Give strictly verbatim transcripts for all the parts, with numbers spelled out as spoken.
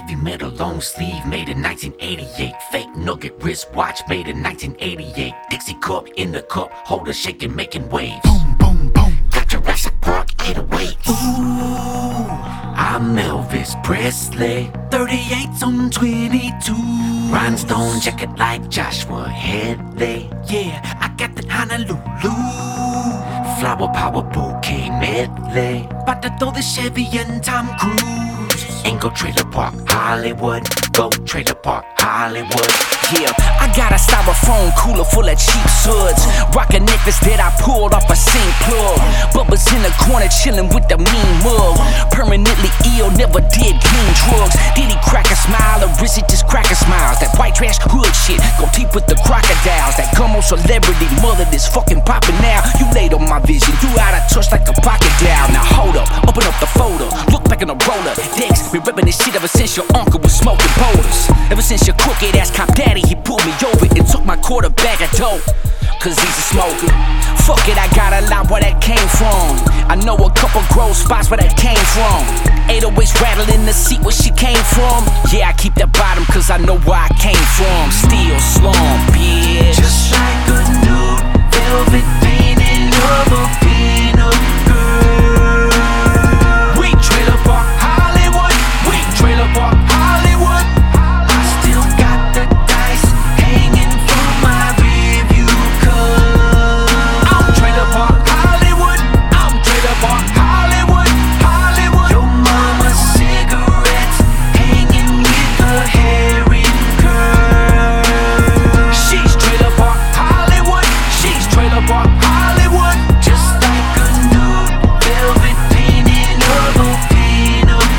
heavy metal long sleeve, made in nineteen eighty-eight. Fake nugget wristwatch, made in nineteen eighty-eight. Dixie cup in the cup holder, shaking, making waves. Boom, boom, boom. Got Jurassic Park eight oh eight. Ooh, I'm Elvis Presley. thirty-eights on twenty-two. Rhinestone jacket like Joshua Headley. Yeah, I got the Honolulu. Flower power bouquet medley. About to throw the Chevy and Tom Cruise. Ain't go Trailer Park Hollywood. Go Trailer Park Hollywood. Yeah, I got a styrofoam cooler full of cheap suds. Rock a necklace that I pulled off a sink plug. Bubba's in the corner chillin' with the mean mug. Permanently ill, never did clean drugs. Did he crack a smile or is it just cracker smiles? That white trash hood shit, go deep with the crocodiles. That gummo celebrity mother that's fucking poppin' now. You laid on my vision, you out of touch like a pocket dial. Now hold up, open up the folder, look back in the roller. Dex been rippin' this shit ever since your uncle was smoking boulders. Ever since your crooked ass cop daddy, he pulled me over and took my quarter bag of dope. Cause he's a smoker. Fuck it, I got a lot where that came from. I know a couple grow spots where that came from. eight oh eights rattling the seat where she came from. Yeah, I keep that bottom cause I know where I came from. Still slum, bitch. Just like a nude velvet painting of a pin-up girl. We Trailer Park Hollywood. We Trailer Park Hollywood. I still got the dice hanging from my rearview cup. I'm Trailer Park Hollywood. I'm Trailer Park Hollywood. Hollywood. Your mama's cigarettes hanging with her hair in curls. She's Trailer Park Hollywood. She's Trailer Park Hollywood. Just like a nude velvet painting of a pin-up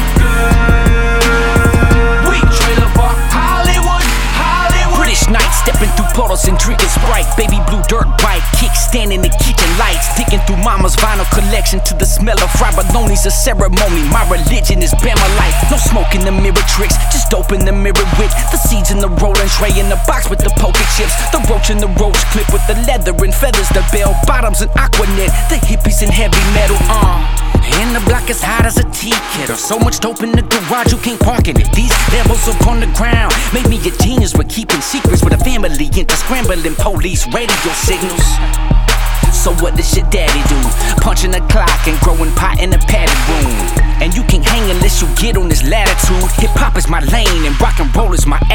girl. We Trailer Park Hollywood. Hollywood. British night, stepping through portals and drinking Sprite. Baby blue dirt bike, kickstand in the kitchen lights. Digging through mama's vinyl collection to the smell of fried bologna's a ceremony. My religion is Bama life. No smoke in the mirror tricks, just dope in the mirror with the seeds in the rolling tray in the box with the poker chips. The roach in the roach clip with the leather and feathers. The bell bottoms and aquanet. The hippies in heavy metal. Uh. And the block is hot as a tea kettle. So much dope in the garage you can't park in it. These levels up on the ground made me a genius with keeping secrets with a family into scrambling police radio signals. So what does your daddy do? Punching the clock and growing pot in the padded room. And you can't hang unless you get on this latitude. Hip hop is my lane and rock and roll is my